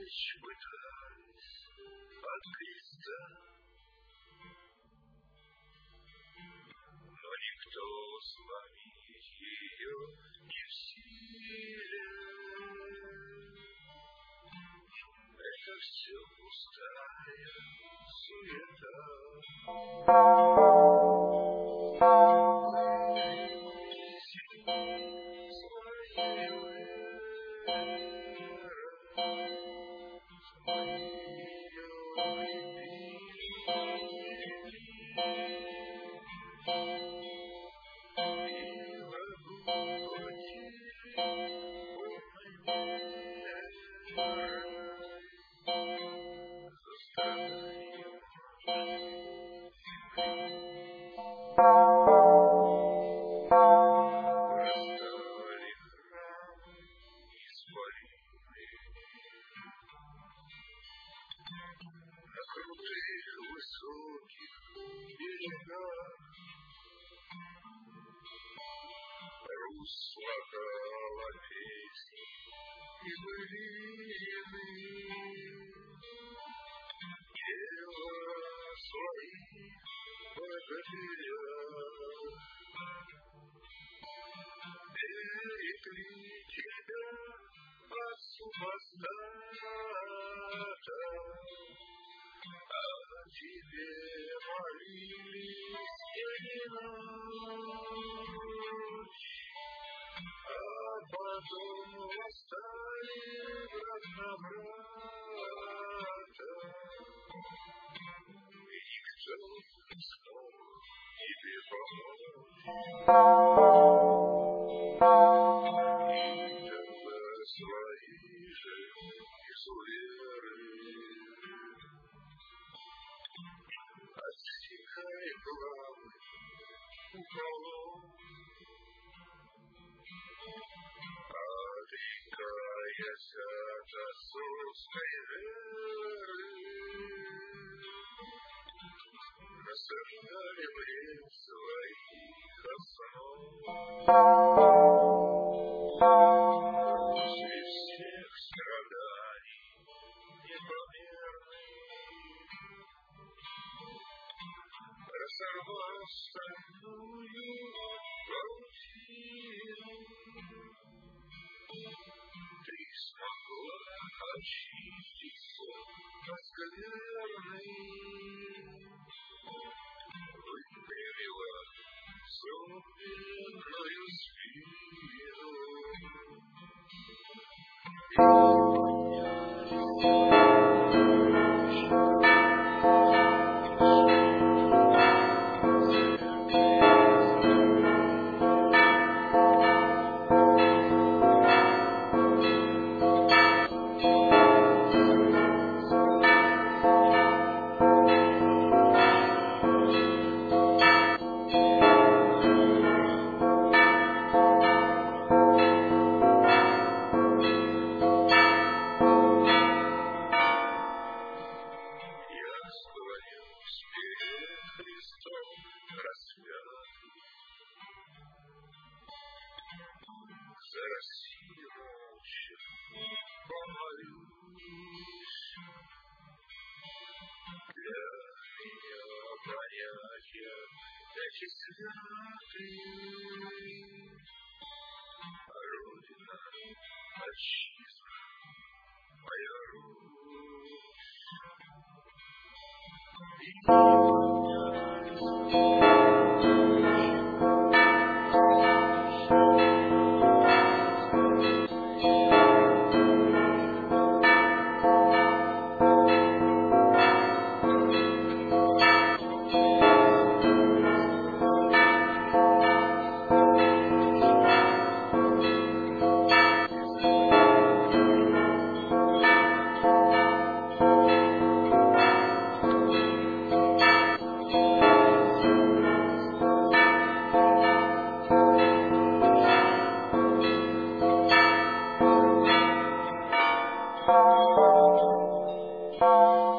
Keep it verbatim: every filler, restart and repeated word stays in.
уберечь пытаясь от креста, но никто сломить ее не в силе. Это все пустая суета. На крутых высоких берегах русла гала песни и былины, дева своих богатырях берегли тебя от супостата. О тебе молились день и ночь, а потом восстали брат на брата. И никто не смог тебе помочь. И тогда свои же изуверы отсекай главы уколов, отрекаясь от отцовской веры, насаждали в лес своих основ. После всех страданий непомерных разорвал стальную паутину, ты смогла очиститься от скверны, выпрямила собственную спину. За Россию молча помолюсь. Для меня понятия эти святые, а Родина, Отчизна, моя Thank you.